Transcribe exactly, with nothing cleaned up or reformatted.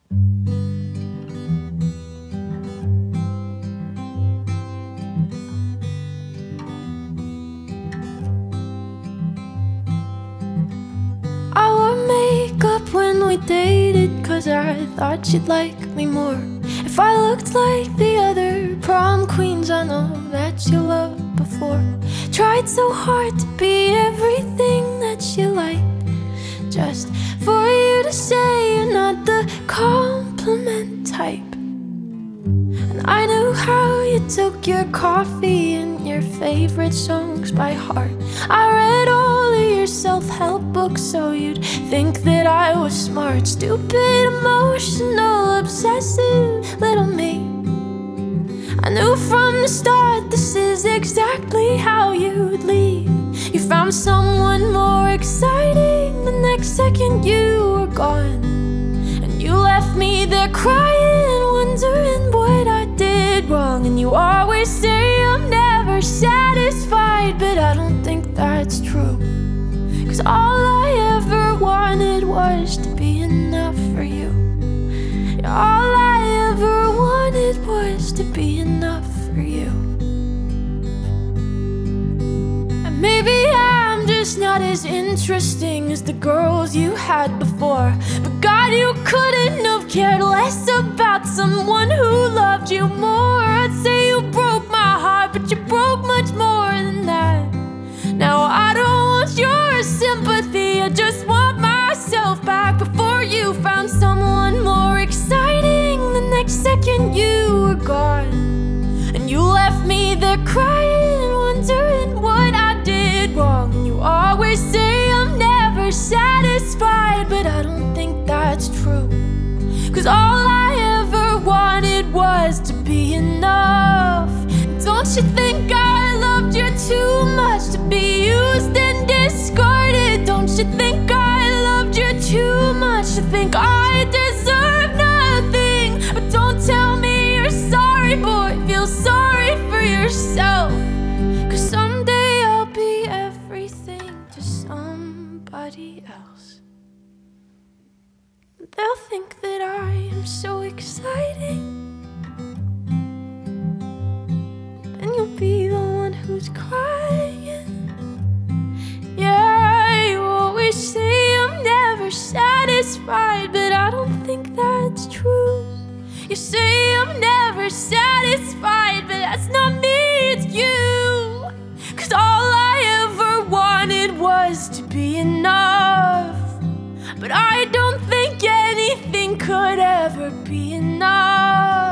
I wore makeup when we dated, cause I thought you'd like me more. If I looked like the other prom queens I know that you loved before. Tried so hard to be everything that you like, just for you to say you're not the compliment type. And I knew how you took your coffee and your favorite songs by heart. I read all of your self-help books so you'd think that I was smart. Stupid, emotional, obsessive little me. I knew from the start this is exactly how you'd leave. You found someone more exciting, the next second you were gone. And you left me there crying, wondering what I did wrong. And you always say I'm never satisfied, but I don't think that's true. Cause all I ever wanted was to be enough for you. All I ever wanted was to be enough for you. And maybe I'm just not as interesting as the girls you had before, but God, you couldn't have cared less about someone who loved you more. I'd say you broke my heart, but you broke much more than that. Now I don't want your sympathy, I just want myself back. Before you found someone more exciting, the next second you were gone. And you left me there crying, wondering what I did wrong. And you always say I'm never satisfied, but I don't think that's true. Cause all I ever wanted was to be enough. Don't you think I loved you too much to be used and discarded? Don't you think I loved you too much to think I deserve nothing? But don't tell me you're sorry, boy, feel sorry for yourself. Cause someday I'll be everything to somebody else. They'll think that I am so exciting, and you'll be the one who's crying. Yeah, you always say I'm never satisfied, but I don't think that's true. You say I'm never satisfied, but that's not me, it's you. Cause all I ever wanted was to be enough, but I don't think anything could ever be enough.